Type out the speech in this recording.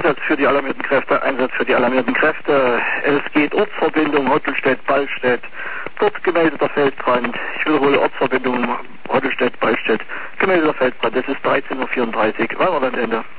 Einsatz für die alarmierten Kräfte, Einsatz für die alarmierten Kräfte. Es geht Ortsverbindung Hottelstedt-Ballstedt, dort gemeldeter Feldbrand. Ich wiederhole, Ortsverbindung Hottelstedt-Ballstedt, gemeldeter Feldbrand. Es ist 13:34 Uhr. Weilerlandende.